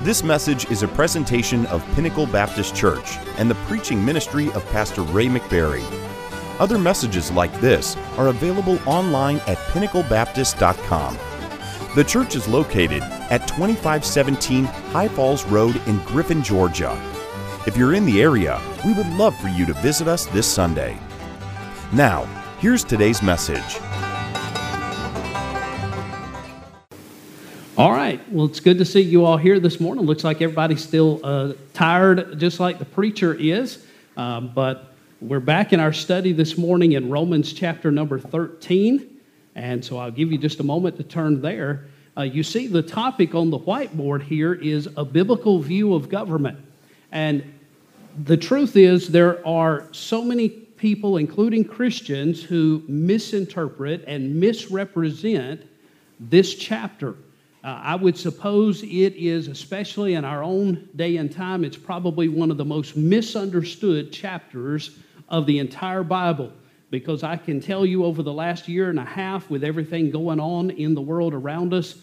This message is a presentation of Pinnacle Baptist Church and the preaching ministry of Pastor Ray McBarry. Other messages like this are available online at pinnaclebaptist.com. The church is located at 2517 High Falls Road in Griffin, Georgia. If you're in the area, we would love for you to visit us this Sunday. Now, here's today's message. All right. Well, it's good to see you all here this morning. Looks like everybody's still tired, just like the preacher is. But we're back in our study this morning in Romans chapter number 13. And so I'll give you just a moment to turn there. You see the topic on the whiteboard here is a biblical view of government. And the truth is there are so many people, including Christians, who misinterpret and misrepresent this chapter. I would suppose it is, especially in our own day and time, it's probably one of the most misunderstood chapters of the entire Bible, because I can tell you over the last year and a half, with everything going on in the world around us,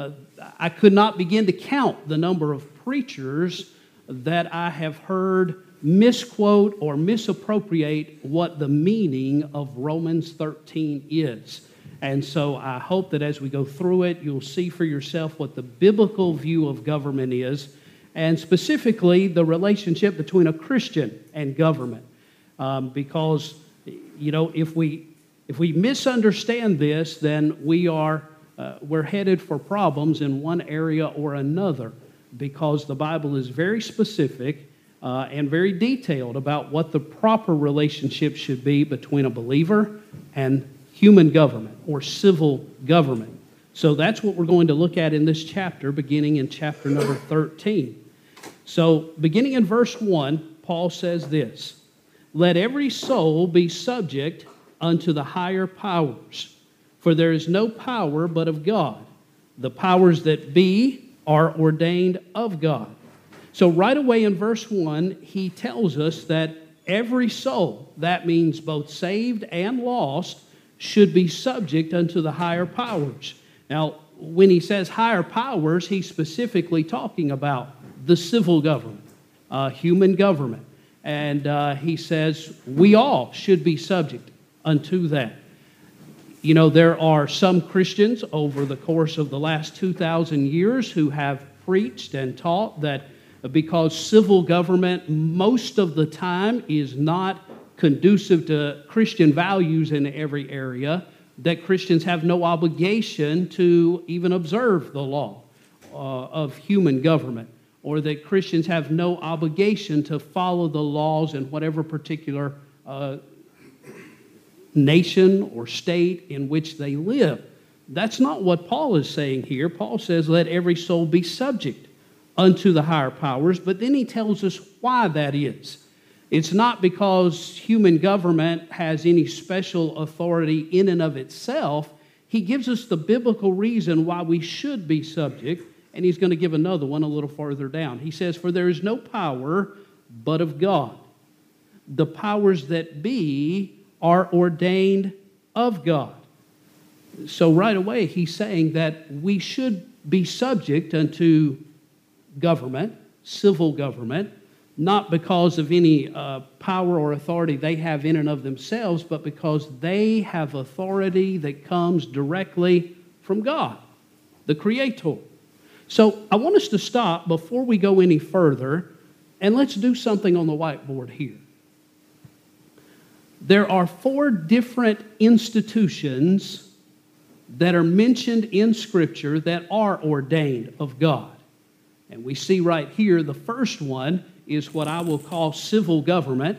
I could not begin to count the number of preachers that I have heard misquote or misappropriate what the meaning of Romans 13 is. And so I hope that as we go through it, you'll see for yourself what the biblical view of government is, and specifically the relationship between a Christian and government. Because, you know, if we misunderstand this, then we're headed for problems in one area or another, because the Bible is very specific and very detailed about what the proper relationship should be between a believer and human government or civil government. So that's what we're going to look at in this chapter, beginning in chapter number 13. So beginning in verse 1, Paul says this: "Let every soul be subject unto the higher powers, for there is no power but of God. The powers that be are ordained of God." So right away in verse 1, he tells us that every soul, that means both saved and lost, should be subject unto the higher powers. Now, when he says higher powers, he's specifically talking about the civil government, human government. And he says we all should be subject unto that. You know, there are some Christians over the course of the last 2,000 years who have preached and taught that because civil government most of the time is not conducive to Christian values in every area, that Christians have no obligation to even observe the law of human government, or that Christians have no obligation to follow the laws in whatever particular nation or state in which they live. That's not what Paul is saying here. Paul says, let every soul be subject unto the higher powers, but then he tells us why that is. It's not because human government has any special authority in and of itself. He gives us the biblical reason why we should be subject, and he's going to give another one a little farther down. He says, "For there is no power but of God. The powers that be are ordained of God." So right away, he's saying that we should be subject unto government, civil government, not because of any power or authority they have in and of themselves, but because they have authority that comes directly from God, the Creator. So I want us to stop before we go any further, and let's do something on the whiteboard here. There are 4 different institutions that are mentioned in Scripture that are ordained of God. And we see right here the first one is what I will call civil government.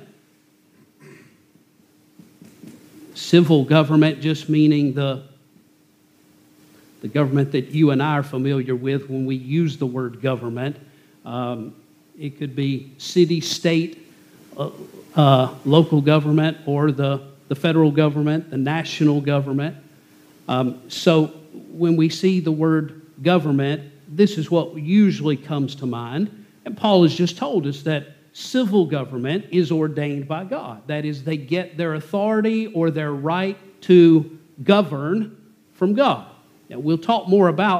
Civil government just meaning the government that you and I are familiar with when we use the word government. It could be city, state, local government, or the federal government, the national government. So when we see the word government, this is what usually comes to mind. And Paul has just told us that civil government is ordained by God. That is, they get their authority or their right to govern from God. Now, we'll talk more about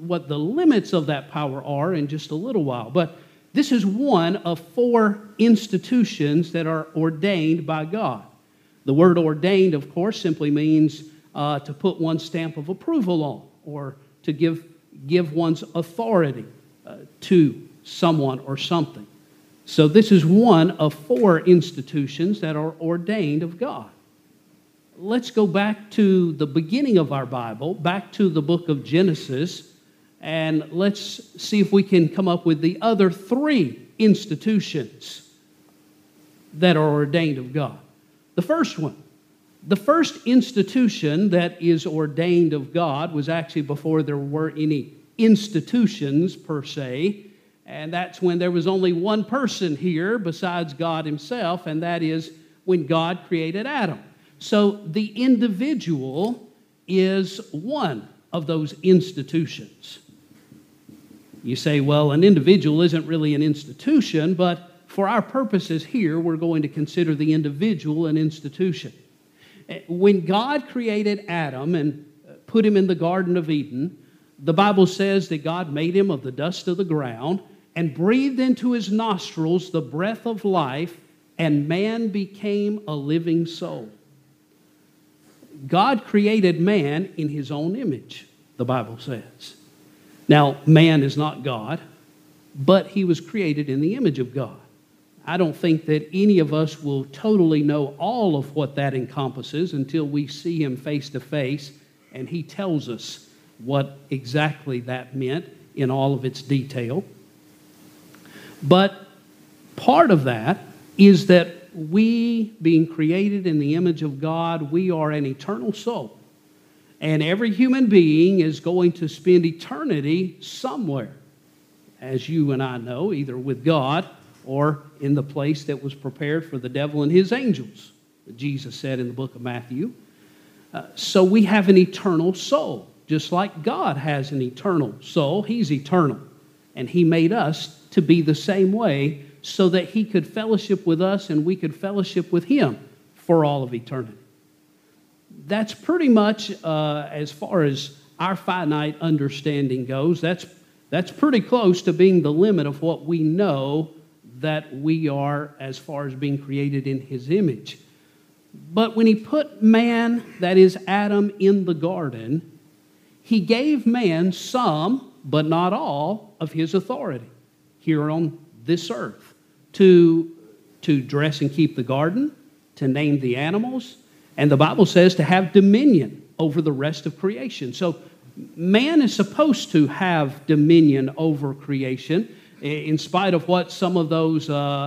what the limits of that power are in just a little while. But this is one of 4 institutions that are ordained by God. The word ordained, of course, simply means to put one's stamp of approval on, or to give one's authority to someone or something. So this is one of 4 institutions that are ordained of God. Let's go back to the beginning of our Bible, back to the book of Genesis, and let's see if we can come up with the other 3 institutions that are ordained of God. The first one, the first institution that is ordained of God was actually before there were any institutions per se, and that's when there was only one person here besides God himself, and that is when God created Adam. So the individual is one of those institutions. You say, well, an individual isn't really an institution, but for our purposes here, we're going to consider the individual an institution. When God created Adam and put him in the Garden of Eden, the Bible says that God made him of the dust of the ground and breathed into his nostrils the breath of life, and man became a living soul. God created man in his own image, the Bible says. Now, man is not God, but he was created in the image of God. I don't think that any of us will totally know all of what that encompasses until we see him face to face and he tells us what exactly that meant in all of its detail. But part of that is that we, being created in the image of God, we are an eternal soul. And every human being is going to spend eternity somewhere, as you and I know, either with God or in the place that was prepared for the devil and his angels, Jesus said in the book of Matthew. So we have an eternal soul, just like God has an eternal soul. He's eternal, and he made us to be the same way so that he could fellowship with us and we could fellowship with him for all of eternity. That's pretty much, as far as our finite understanding goes, that's pretty close to being the limit of what we know that we are as far as being created in his image. But when he put man, that is Adam, in the garden, he gave man some, but not all, of his authority here on this earth to dress and keep the garden, to name the animals, and the Bible says to have dominion over the rest of creation. So man is supposed to have dominion over creation, in spite of what some of those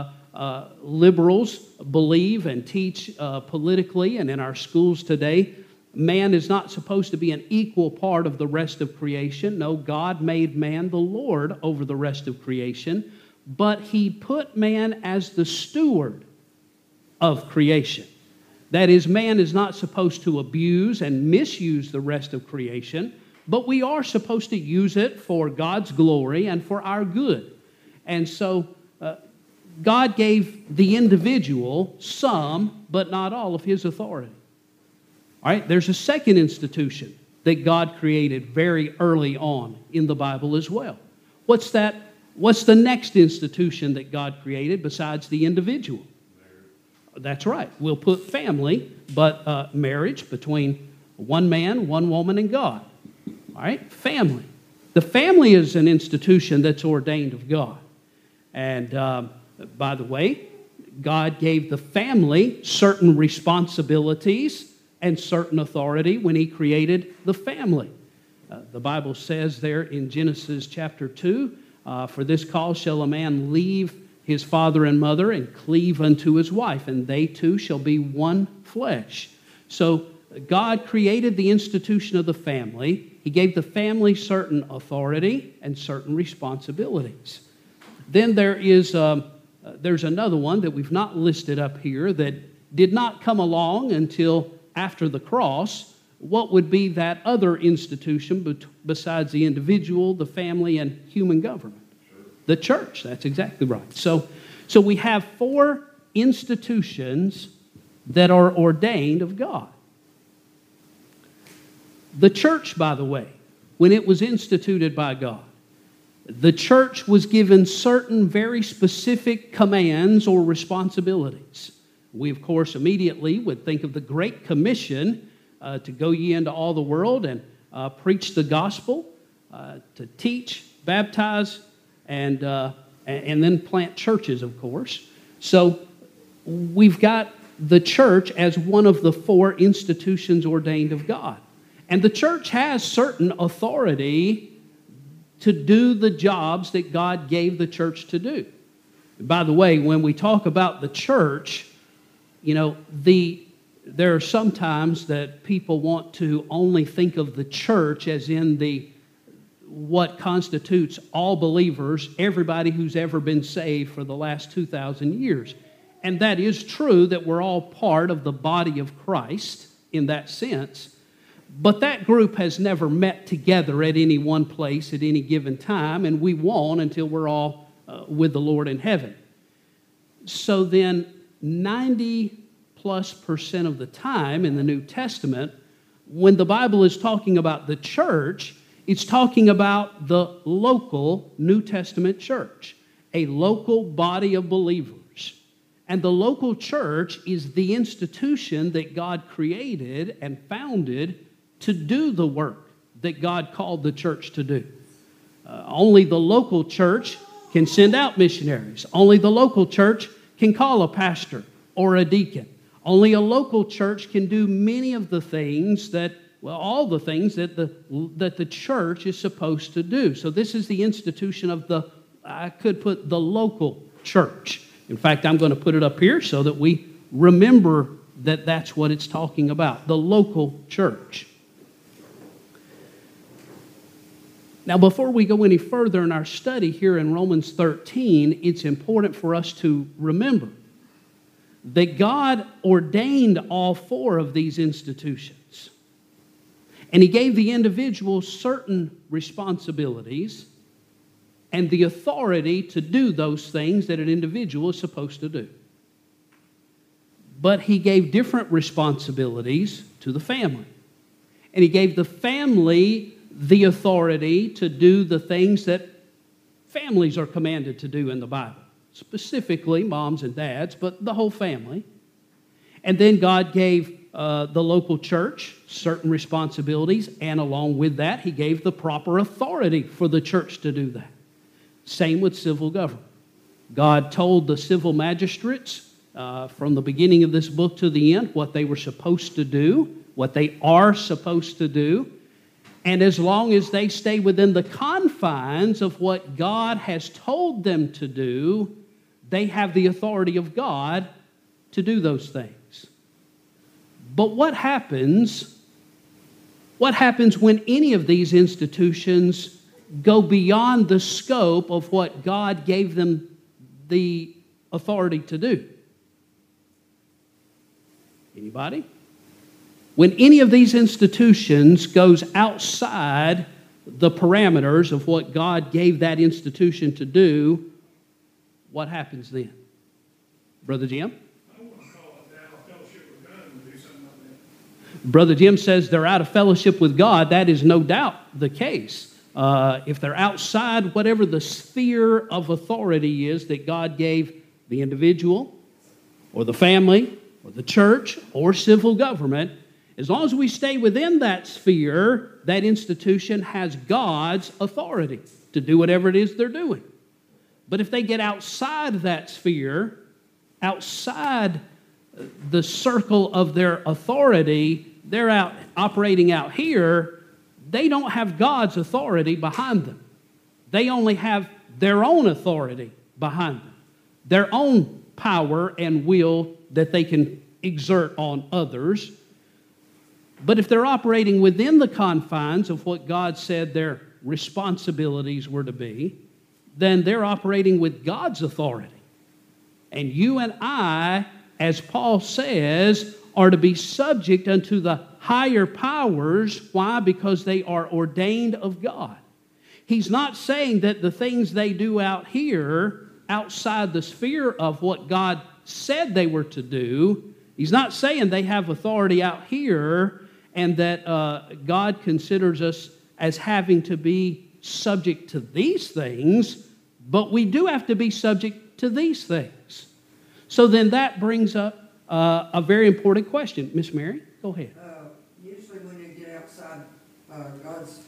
liberals believe and teach politically and in our schools today. Man is not supposed to be an equal part of the rest of creation. No, God made man the Lord over the rest of creation, but he put man as the steward of creation. That is, man is not supposed to abuse and misuse the rest of creation, but we are supposed to use it for God's glory and for our good. And so God gave the individual some, but not all, of his authority. All right, there's a second institution that God created very early on in the Bible as well. What's that? What's the next institution that God created besides the individual? That's right. We'll put family, but marriage between one man, one woman, and God. All right? Family. The family is an institution that's ordained of God. And by the way, God gave the family certain responsibilities and certain authority when he created the family. The Bible says there in Genesis chapter 2, for this cause shall a man leave his father and mother and cleave unto his wife, and they two shall be one flesh. So God created the institution of the family. He gave the family certain authority and certain responsibilities. Then there's another one that we've not listed up here that did not come along until after the cross. What would be that other institution besides the individual, the family, and human government? The church. That's exactly right. So we have 4 institutions that are ordained of God. The church, by the way, when it was instituted by God, the church was given certain very specific commands or responsibilities. We, of course, immediately would think of the Great Commission to go ye into all the world and preach the gospel, to teach, baptize, and then plant churches, of course. So we've got the church as one of the 4 institutions ordained of God. And the church has certain authority to do the jobs that God gave the church to do. By the way, when we talk about the church, there are some times that people want to only think of the church as in what constitutes all believers, everybody who's ever been saved for the last 2,000 years. And that is true that we're all part of the body of Christ in that sense. But that group has never met together at any one place at any given time, and we won't until we're all with the Lord in heaven. So then 90+% of the time in the New Testament, when the Bible is talking about the church, it's talking about the local New Testament church, a local body of believers. And the local church is the institution that God created and founded to do the work that God called the church to do. Only the local church can send out missionaries. Only the local church can call a pastor or a deacon. Only a local church can do many of the things all the things that the church is supposed to do. So this is the institution of the local church. In fact, I'm going to put it up here so that we remember that that's what it's talking about, the local church. Now, before we go any further in our study here in Romans 13, it's important for us to remember that God ordained all 4 of these institutions. And He gave the individual certain responsibilities and the authority to do those things that an individual is supposed to do. But He gave different responsibilities to the family. And He gave the family the authority to do the things that families are commanded to do in the Bible. Specifically, moms and dads, but the whole family. And then God gave the local church certain responsibilities, and along with that, He gave the proper authority for the church to do that. Same with civil government. God told the civil magistrates from the beginning of this book to the end what they were supposed to do, what they are supposed to do. And as long as they stay within the confines of what God has told them to do, they have the authority of God to do those things. But what happens when any of these institutions go beyond the scope of what God gave them the authority to do? Anybody? When any of these institutions goes outside the parameters of what God gave that institution to do, what happens then? Brother Jim? I want to call it out of fellowship with God and do something like that. Brother Jim says they're out of fellowship with God. That is no doubt the case. If they're outside whatever the sphere of authority is that God gave the individual or the family or the church or civil government, as long as we stay within that sphere, that institution has God's authority to do whatever it is they're doing. But if they get outside that sphere, outside the circle of their authority, they're out operating out here, they don't have God's authority behind them. They only have their own authority behind them, their own power and will that they can exert on others. But if they're operating within the confines of what God said their responsibilities were to be, then they're operating with God's authority. And you and I, as Paul says, are to be subject unto the higher powers. Why? Because they are ordained of God. He's not saying that the things they do out here, outside the sphere of what God said they were to do, he's not saying they have authority out here and that God considers us as having to be subject to these things, but we do have to be subject to these things. So then that brings up a very important question. Miss Mary, go ahead. Usually when you get outside God's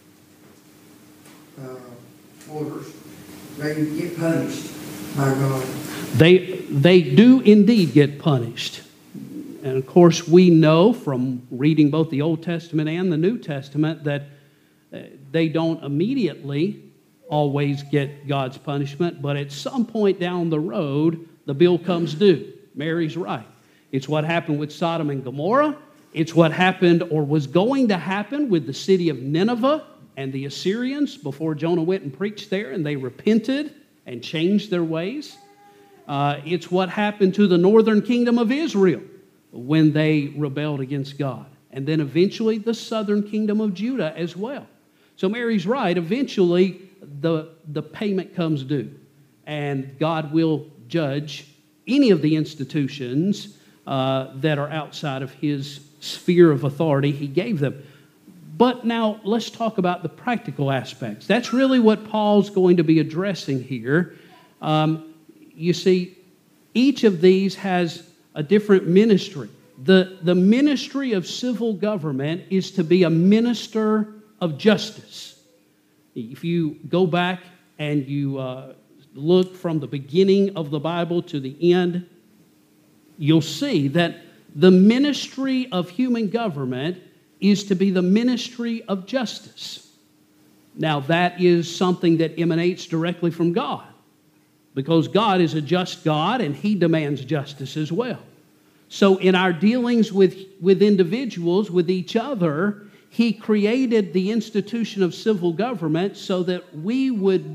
orders, they get punished by God. They do indeed get punished. And of course, we know from reading both the Old Testament and the New Testament that they don't immediately always get God's punishment, but at some point down the road, the bill comes due. Mary's right. It's what happened with Sodom and Gomorrah. It's what happened or was going to happen with the city of Nineveh and the Assyrians before Jonah went and preached there and they repented and changed their ways. It's what happened to the northern kingdom of Israel when they rebelled against God. And then eventually the southern kingdom of Judah as well. So Mary's right. Eventually the payment comes due. And God will judge any of the institutions that are outside of His sphere of authority He gave them. But now let's talk about the practical aspects. That's really what Paul's going to be addressing here. You see, each of these has a different ministry. The ministry of civil government is to be a minister of justice. If you go back and you look from the beginning of the Bible to the end, you'll see that the ministry of human government is to be the ministry of justice. Now, that is something that emanates directly from God, because God is a just God and He demands justice as well. So in our dealings with individuals, with each other, He created the institution of civil government so that we would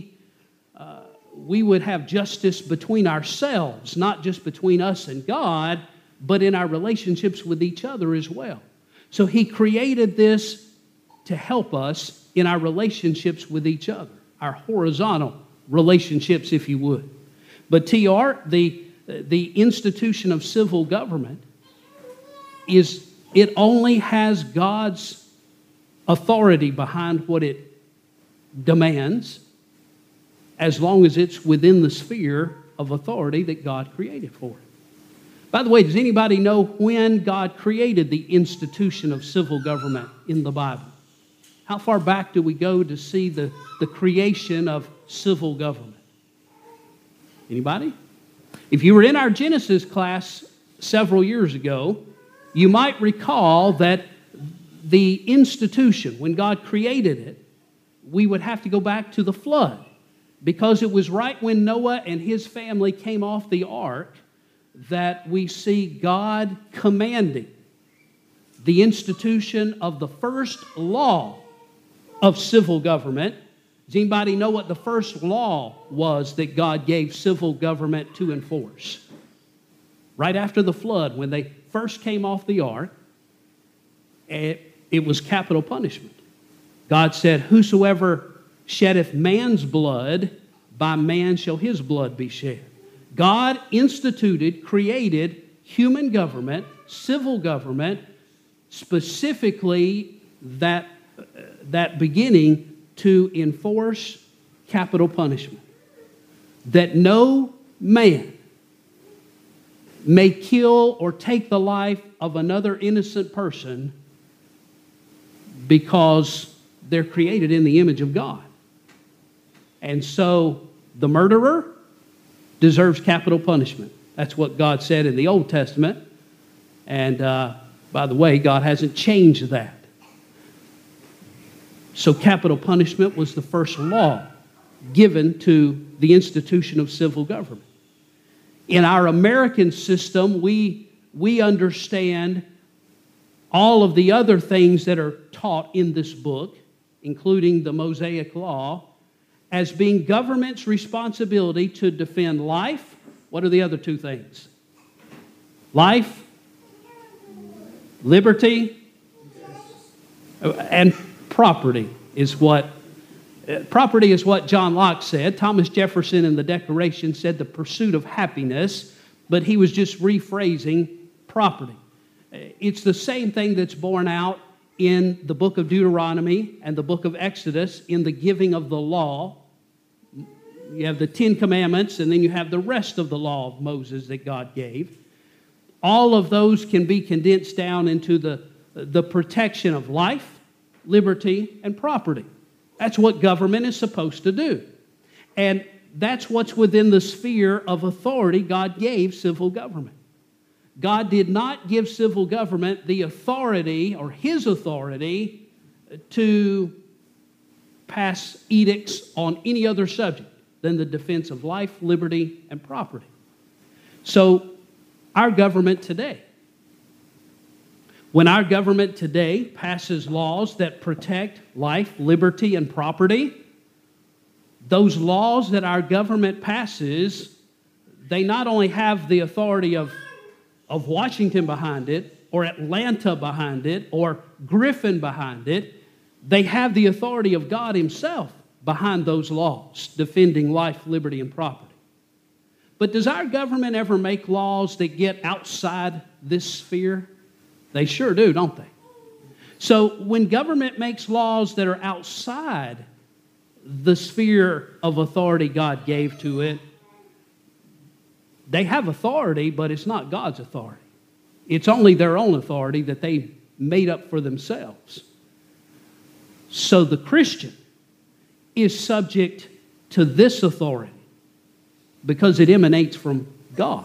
have justice between ourselves, not just between us and God, but in our relationships with each other as well. So He created this to help us in our relationships with each other, our horizontal relationships, if you would. But TR, the institution of civil government, it only has God's authority behind what it demands, as long as it's within the sphere of authority that God created for it. By the way, does anybody know when God created the institution of civil government in the Bible? How far back do we go to see the creation of civil government? Anybody? If you were in our Genesis class several years ago, you might recall that the institution, when God created it, we would have to go back to the flood, because it was right when Noah and his family came off the ark that we see God commanding the institution of the first law of civil government. Does anybody know what the first law was that God gave civil government to enforce? Right after the flood, when they first came off the ark, it was capital punishment. God said, "Whosoever sheddeth man's blood, by man shall his blood be shed." God instituted, created human government, civil government, specifically that beginning to enforce capital punishment. That no man may kill or take the life of another innocent person because they're created in the image of God. And so the murderer deserves capital punishment. That's what God said in the Old Testament. And by the way, God hasn't changed that. So capital punishment was the first law given to the institution of civil government. In our American system, we understand all of the other things that are taught in this book, including the Mosaic Law, as being government's responsibility to defend life. What are the other two things? Life, liberty, and property is what John Locke said. Thomas Jefferson in the Declaration said the pursuit of happiness, but he was just rephrasing property. It's the same thing that's borne out in the book of Deuteronomy and the book of Exodus in the giving of the law. You have the Ten Commandments, and then you have the rest of the law of Moses that God gave. All of those can be condensed down into the protection of life, liberty, and property. That's what government is supposed to do. And that's what's within the sphere of authority God gave civil government. God did not give civil government the authority or His authority to pass edicts on any other subject than the defense of life, liberty, and property. So, our government today, when our government today passes laws that protect life, liberty, and property, those laws that our government passes, they not only have the authority of Washington behind it, or Atlanta behind it, or Griffin behind it, they have the authority of God Himself behind those laws, defending life, liberty, and property. But does our government ever make laws that get outside this sphere? They sure do, don't they? So when government makes laws that are outside the sphere of authority God gave to it, they have authority, but it's not God's authority. It's only their own authority that they made up for themselves. So the Christian is subject to this authority because it emanates from God.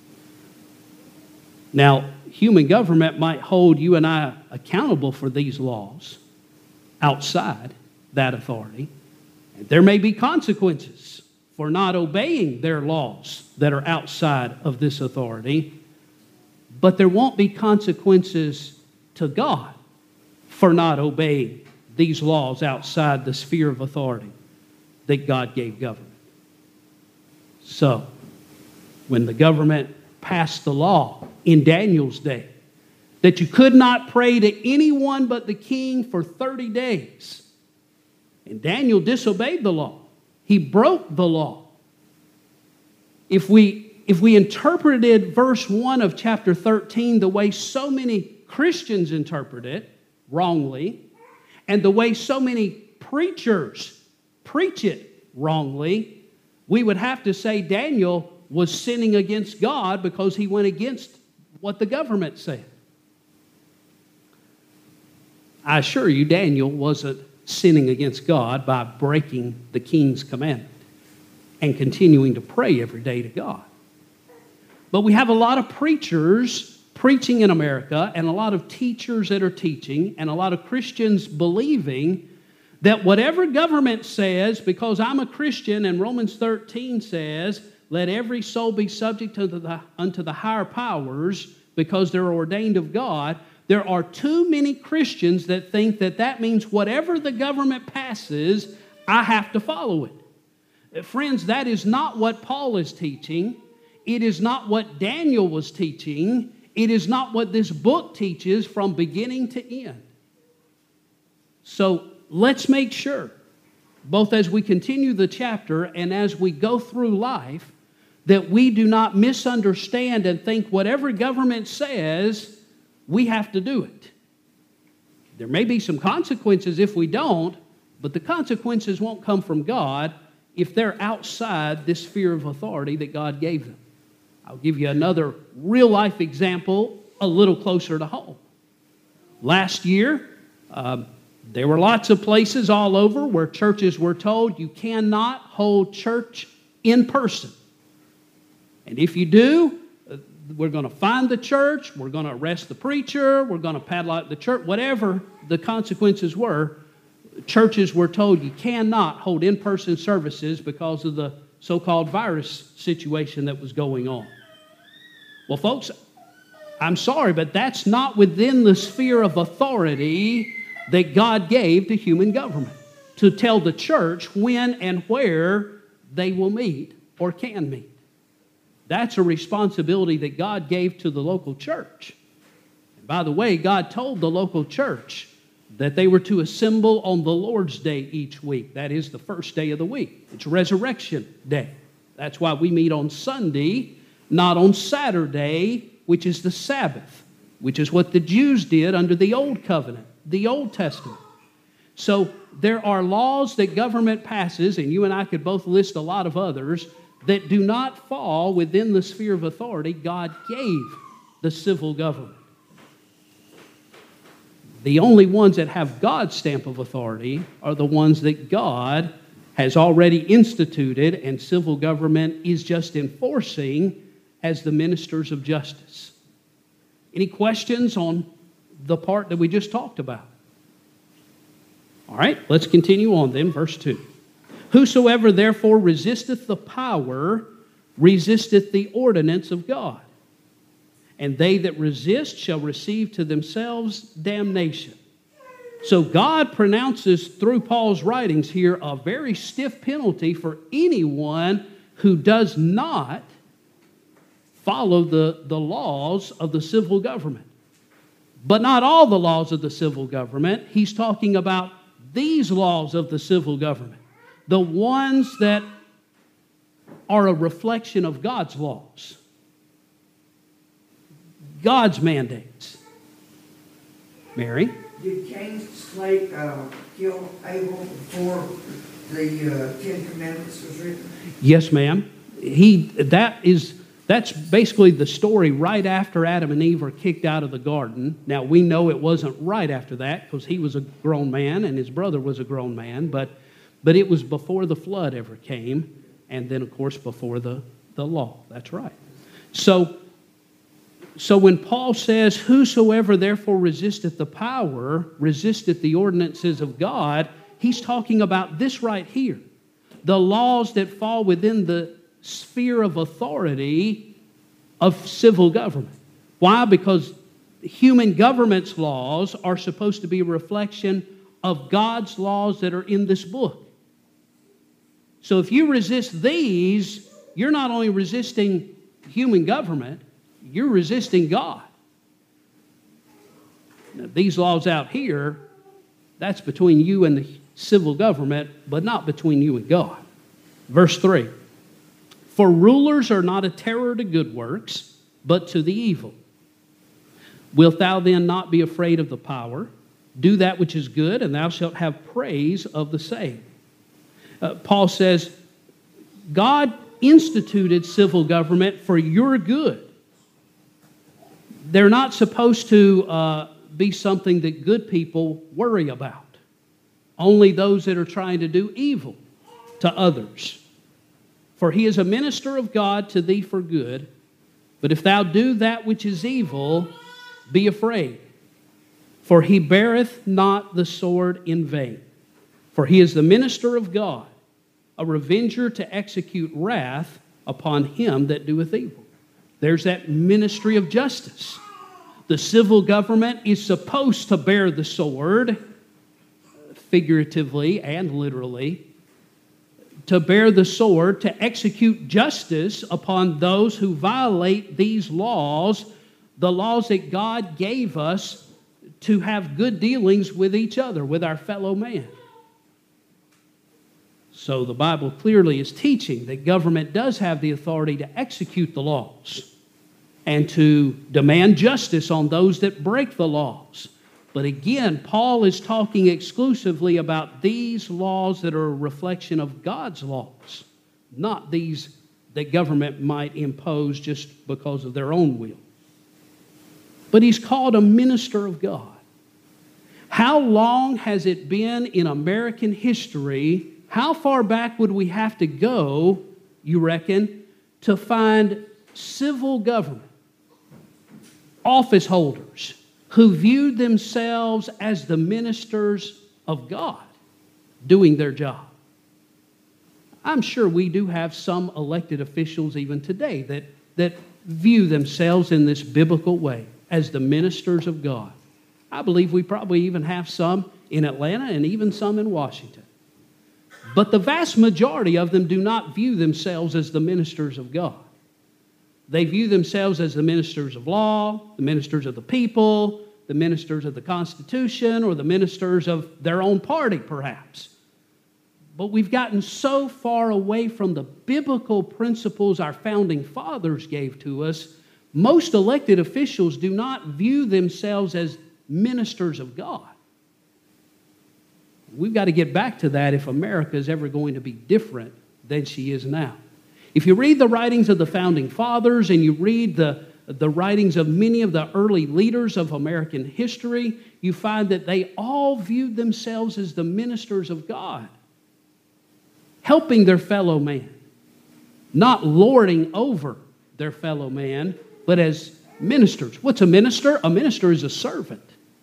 Now, human government might hold you and I accountable for these laws outside that authority. There may be consequences for not obeying their laws that are outside of this authority, but there won't be consequences to God for not obeying these laws outside the sphere of authority that God gave government. So, when the government passed the law in Daniel's day that you could not pray to anyone but the king for 30 days, and Daniel disobeyed the law, he broke the law. If we interpreted verse 1 of chapter 13 the way so many Christians interpret it wrongly, and the way so many preachers preach it wrongly, we would have to say Daniel was sinning against God because he went against what the government said. I assure you, Daniel wasn't sinning against God by breaking the king's commandment and continuing to pray every day to God. But we have a lot of preachers preaching in America and a lot of teachers that are teaching and a lot of Christians believing that whatever government says, because I'm a Christian and Romans 13 says, let every soul be subject unto the higher powers because they're ordained of God, there are too many Christians that think that that means whatever the government passes, I have to follow it. Friends, that is not what Paul is teaching. It is not what Daniel was teaching. It is not what this book teaches from beginning to end. So let's make sure, both as we continue the chapter and as we go through life, that we do not misunderstand and think whatever government says, we have to do it. There may be some consequences if we don't, but the consequences won't come from God if they're outside this sphere of authority that God gave them. I'll give you another real-life example a little closer to home. Last year, there were lots of places all over where churches were told you cannot hold church in person. And if you do, we're going to find the church, we're going to arrest the preacher, we're going to padlock the church, whatever the consequences were, churches were told you cannot hold in-person services because of the so-called virus situation that was going on. Well, folks, I'm sorry, but that's not within the sphere of authority that God gave to human government, to tell the church when and where they will meet or can meet. That's a responsibility that God gave to the local church. And by the way, God told the local church that they were to assemble on the Lord's Day each week. That is the first day of the week. It's Resurrection Day. That's why we meet on Sunday, not on Saturday, which is the Sabbath, which is what the Jews did under the Old Covenant. the Old Testament. So there are laws that government passes, and you and I could both list a lot of others, that do not fall within the sphere of authority God gave the civil government. The only ones that have God's stamp of authority are the ones that God has already instituted, and civil government is just enforcing as the ministers of justice. Any questions on the part that we just talked about? All right, let's continue on then, verse 2. Whosoever therefore resisteth the power, resisteth the ordinance of God. And they that resist shall receive to themselves damnation. So God pronounces through Paul's writings here a very stiff penalty for anyone who does not follow the laws of the civil government. But not all the laws of the civil government. He's talking about these laws of the civil government, the ones that are a reflection of God's laws, God's mandates. Mary? Did Cain slay, kill Abel before the Ten Commandments was written? Yes, ma'am. That's basically the story right after Adam and Eve are kicked out of the garden. Now, we know it wasn't right after that because he was a grown man and his brother was a grown man, but it was before the flood ever came, and then, of course, before the law. That's right. So when Paul says, whosoever therefore resisteth the power, resisteth the ordinances of God, he's talking about this right here. The laws that fall within the sphere of authority of civil government. Why? Because human government's laws are supposed to be a reflection of God's laws that are in this book. So if you resist these, you're not only resisting human government, you're resisting God. Now, these laws out here, that's between you and the civil government, but not between you and God. Verse 3. For rulers are not a terror to good works, but to the evil. Wilt thou then not be afraid of the power? Do that which is good, and thou shalt have praise of the same. Paul says, God instituted civil government for your good. They're not supposed to be something that good people worry about. Only those that are trying to do evil to others. For he is a minister of God to thee for good. But if thou do that which is evil, be afraid. For he beareth not the sword in vain. For he is the minister of God, a revenger to execute wrath upon him that doeth evil. There's that ministry of justice. The civil government is supposed to bear the sword, figuratively and literally, to bear the sword, to execute justice upon those who violate these laws, the laws that God gave us to have good dealings with each other, with our fellow man. So the Bible clearly is teaching that government does have the authority to execute the laws and to demand justice on those that break the laws. But again, Paul is talking exclusively about these laws that are a reflection of God's laws, not these that government might impose just because of their own will. But he's called a minister of God. How long has it been in American history? How far back would we have to go, you reckon, to find civil government, office holders, who viewed themselves as the ministers of God doing their job? I'm sure we do have some elected officials even today that view themselves in this biblical way as the ministers of God. I believe we probably even have some in Atlanta and even some in Washington. But the vast majority of them do not view themselves as the ministers of God. They view themselves as the ministers of law, the ministers of the people, the ministers of the Constitution, or the ministers of their own party, perhaps. But we've gotten so far away from the biblical principles our founding fathers gave to us, most elected officials do not view themselves as ministers of God. We've got to get back to that if America is ever going to be different than she is now. If you read the writings of the Founding Fathers and you read the writings of many of the early leaders of American history, you find that they all viewed themselves as the ministers of God, helping their fellow man, not lording over their fellow man, but as ministers. What's a minister? A minister is a servant.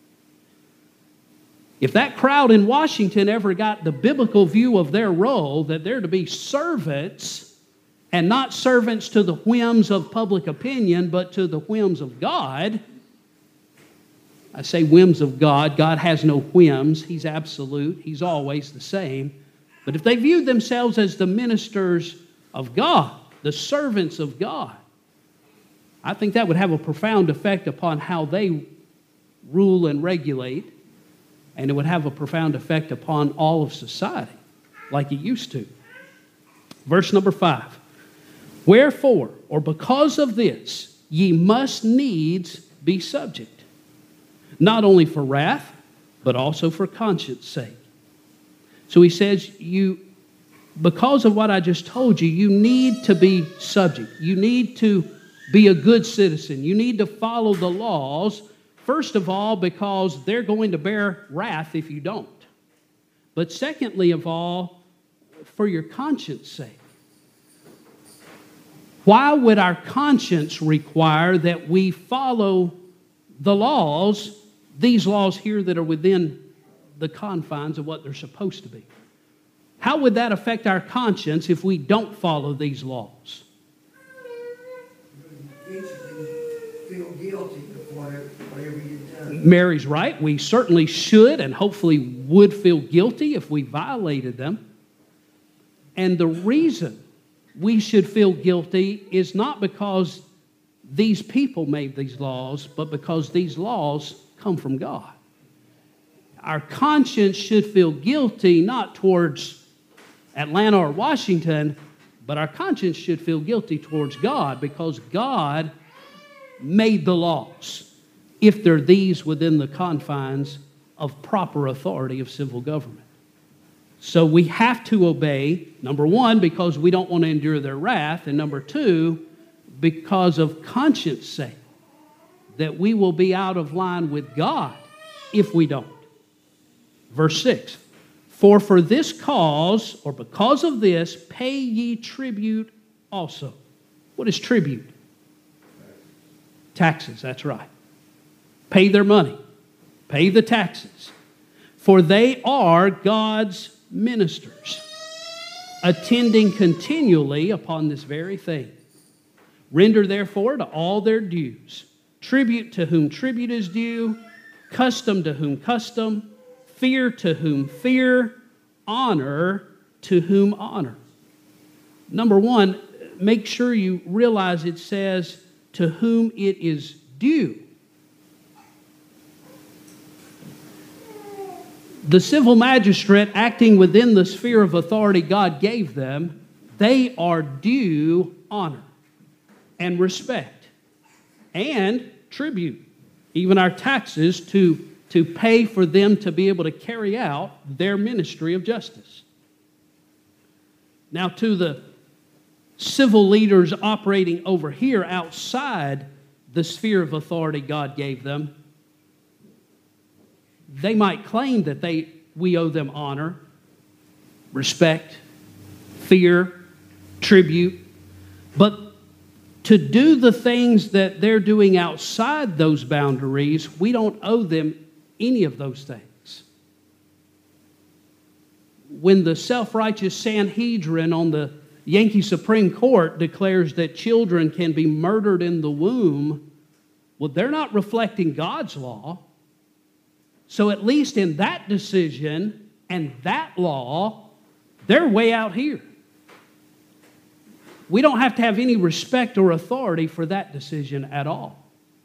If that crowd in Washington ever got the biblical view of their role, that they're to be servants, and not servants to the whims of public opinion, but to the whims of God. I say whims of God. God has no whims. He's absolute. He's always the same. But if they viewed themselves as the ministers of God, the servants of God, I think that would have a profound effect upon how they rule and regulate, and it would have a profound effect upon all of society, like it used to. Verse number 5. Wherefore, or because of this, ye must needs be subject, not only for wrath, but also for conscience sake. So he says, because of what I just told you, you need to be subject. You need to be a good citizen. You need to follow the laws, first of all, because they're going to bear wrath if you don't. But secondly of all, for your conscience sake. Why would our conscience require that we follow the laws, these laws here that are within the confines of what they're supposed to be? How would that affect our conscience if we don't follow these laws? Eventually feel guilty of whatever you've done. Mary's right. We certainly should and hopefully would feel guilty if we violated them. And the reason we should feel guilty is not because these people made these laws, but because these laws come from God. Our conscience should feel guilty not towards Atlanta or Washington, but our conscience should feel guilty towards God because God made the laws, if they're these within the confines of proper authority of civil government. So we have to obey, number one, because we don't want to endure their wrath, and number two, because of conscience sake, that we will be out of line with God if we don't. Verse 6, for this cause, or because of this, pay ye tribute also. What is tribute? Taxes, that's right. Pay their money. Pay the taxes. For they are God's ministers, attending continually upon this very thing. Render therefore to all their dues, tribute to whom tribute is due, custom to whom custom, fear to whom fear, honor to whom honor. Number one, make sure you realize it says to whom it is due. The civil magistrate acting within the sphere of authority God gave them, they are due honor and respect and tribute, even our taxes, to pay for them to be able to carry out their ministry of justice. Now, to the civil leaders operating over here outside the sphere of authority God gave them, they might claim that we owe them honor, respect, fear, tribute, but to do the things that they're doing outside those boundaries, we don't owe them any of those things. When the self-righteous Sanhedrin on the Yankee Supreme Court declares that children can be murdered in the womb, well, they're not reflecting God's law. So at least in that decision and that law, they're way out here. We don't have to have any respect or authority for that decision at all.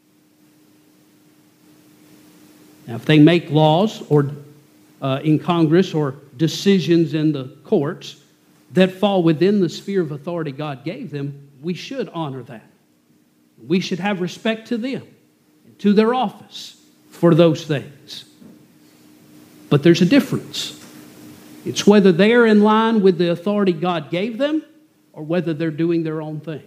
Now, if they make laws or in Congress or decisions in the courts that fall within the sphere of authority God gave them, we should honor that. We should have respect to them, to their office for those things. But there's a difference. It's whether they're in line with the authority God gave them or whether they're doing their own thing.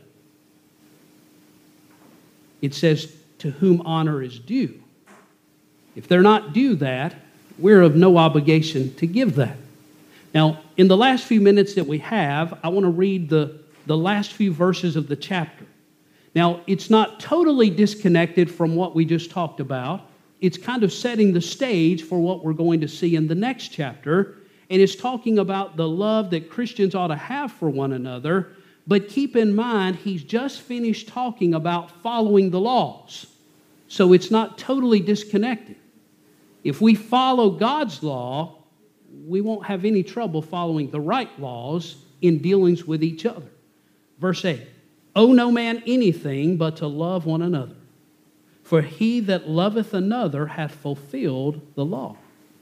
It says, to whom honor is due. If they're not due that, we're of no obligation to give that. Now, in the last few minutes that we have, I want to read the last few verses of the chapter. Now, it's not totally disconnected from what we just talked about. It's kind of setting the stage for what we're going to see in the next chapter. And it's talking about the love that Christians ought to have for one another. But keep in mind, he's just finished talking about following the laws. So it's not totally disconnected. If we follow God's law, we won't have any trouble following the right laws in dealings with each other. Verse 8, owe no man anything but to love one another. For he that loveth another hath fulfilled the law.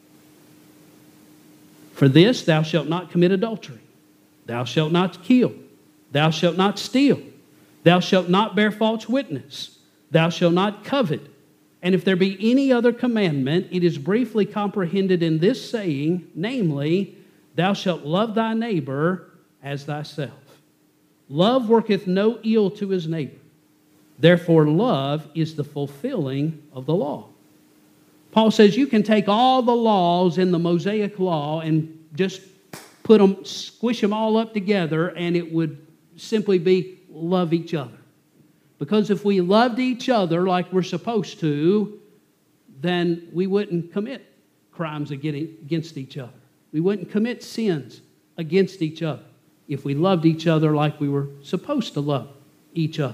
For this thou shalt not commit adultery. Thou shalt not kill. Thou shalt not steal. Thou shalt not bear false witness. Thou shalt not covet. And if there be any other commandment, it is briefly comprehended in this saying, namely, thou shalt love thy neighbor as thyself. Love worketh no ill to his neighbor. Therefore, love is the fulfilling of the law. Paul says you can take all the laws in the Mosaic law and just squish them all up together, and it would simply be love each other. Because if we loved each other like we're supposed to, then we wouldn't commit crimes against each other. We wouldn't commit sins against each other if we loved each other like we were supposed to love each other.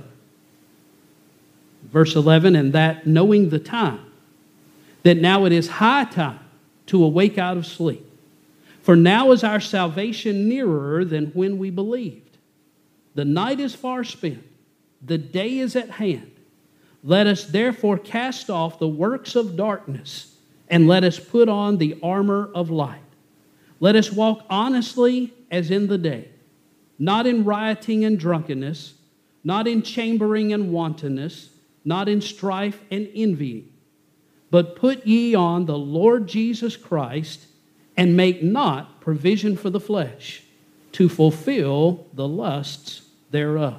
Verse 11, and that knowing the time, that now it is high time to awake out of sleep. For now is our salvation nearer than when we believed. The night is far spent. The day is at hand. Let us therefore cast off the works of darkness, and let us put on the armor of light. Let us walk honestly as in the day, not in rioting and drunkenness, not in chambering and wantonness, not in strife and envying. But put ye on the Lord Jesus Christ, and make not provision for the flesh, to fulfill the lusts thereof.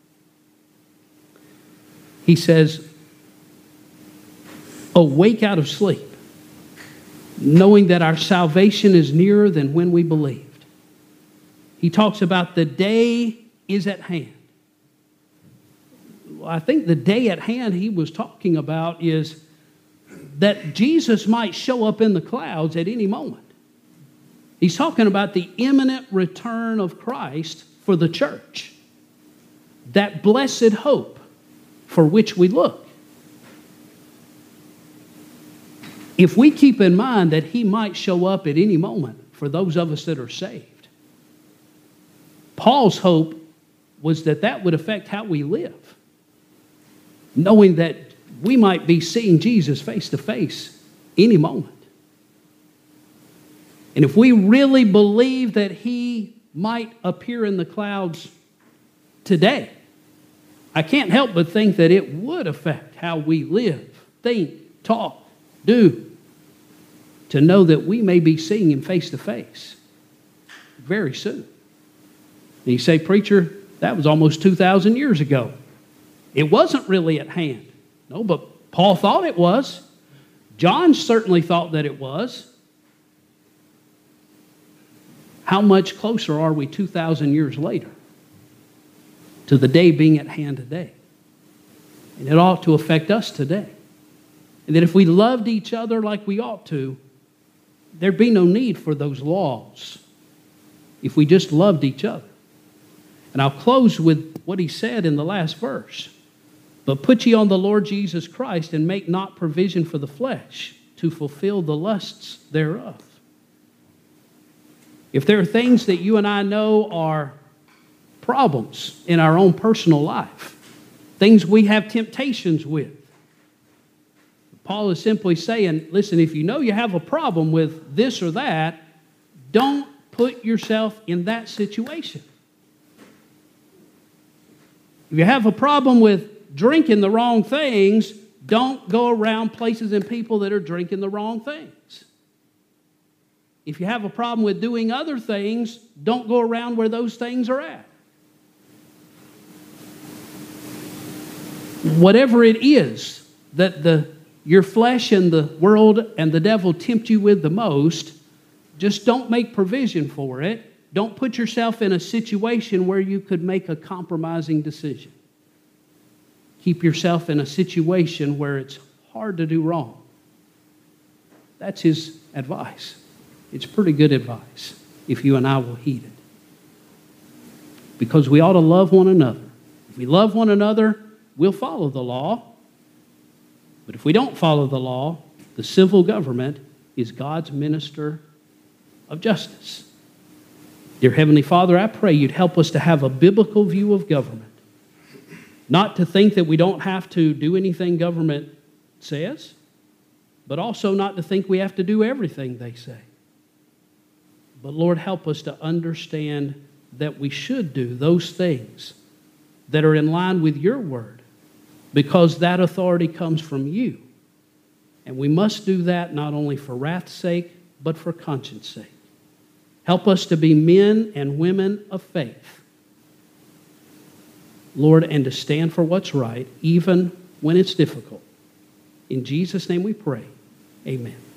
He says, awake out of sleep, knowing that our salvation is nearer than when we believed. He talks about the day is at hand. I think the day at hand he was talking about is that Jesus might show up in the clouds at any moment. He's talking about the imminent return of Christ for the church. That blessed hope for which we look. If we keep in mind that he might show up at any moment for those of us that are saved, Paul's hope was that would affect how we live, knowing that we might be seeing Jesus face to face any moment. And if we really believe that he might appear in the clouds today, I can't help but think that it would affect how we live, think, talk, do, to know that we may be seeing him face to face very soon. And you say, preacher, that was almost 2,000 years ago. It wasn't really at hand. No, but Paul thought it was. John certainly thought that it was. How much closer are we 2,000 years later to the day being at hand today? And it ought to affect us today. And that if we loved each other like we ought to, there'd be no need for those laws if we just loved each other. And I'll close with what he said in the last verse. But put ye on the Lord Jesus Christ, and make not provision for the flesh to fulfill the lusts thereof. If there are things that you and I know are problems in our own personal life, things we have temptations with, Paul is simply saying, listen, if you know you have a problem with this or that, don't put yourself in that situation. If you have a problem with drinking the wrong things, don't go around places and people that are drinking the wrong things. If you have a problem with doing other things, don't go around where those things are at. Whatever it is that your flesh and the world and the devil tempt you with the most, just don't make provision for it. Don't put yourself in a situation where you could make a compromising decision. Keep yourself in a situation where it's hard to do wrong. That's his advice. It's pretty good advice if you and I will heed it. Because we ought to love one another. If we love one another, we'll follow the law. But if we don't follow the law, the civil government is God's minister of justice. Dear Heavenly Father, I pray you'd help us to have a biblical view of government. Not to think that we don't have to do anything government says, but also not to think we have to do everything they say. But Lord, help us to understand that we should do those things that are in line with your word, because that authority comes from you. And we must do that not only for wrath's sake, but for conscience sake. Help us to be men and women of faith, Lord, and to stand for what's right, even when it's difficult. In Jesus' name we pray. Amen.